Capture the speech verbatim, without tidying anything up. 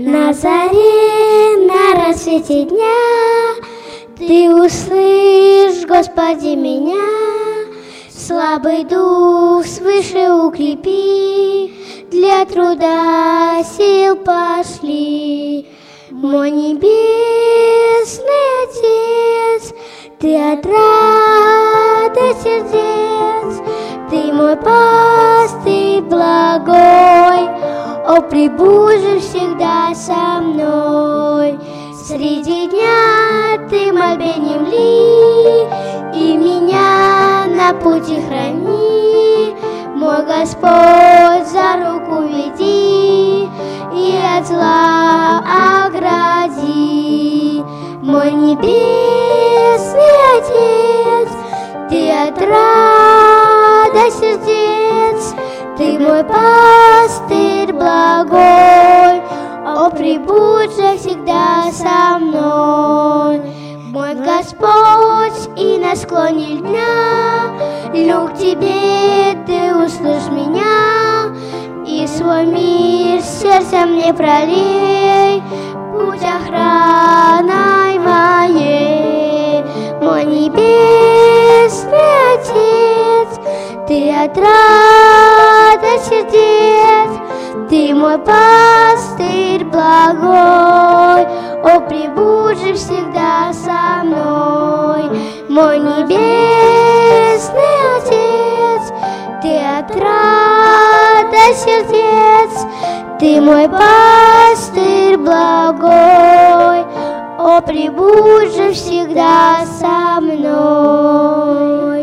На заре, на рассвете дня Ты услышь, Господи, меня. Слабый дух свыше укрепи, Для труда сил пошли. Мой небесный Отец, Ты отрада сердец, Ты мой пастырь благой, О, пребудь же всегда со мной. Среди дня Ты мольбением ли, И меня на пути храни. Мой Господь, за руку веди, И от зла огради. Мой небесный Отец, Ты отрада сердец, Ты мой пастырь благой, О, пребудь же всегда со мной. Мой Господь, и на склоне дня льну к Тебе, Ты услышь меня, И свой мир сердцем мне пролей, Будь охраной моей. Мой небесный Отец, Ты отрада сердец, Ты мой пастырь благой, О, пребудь же всегда со мной. Мой небесный Отец, Ты отрада сердец, Ты мой пастырь благой, О, пребудь же всегда со мной.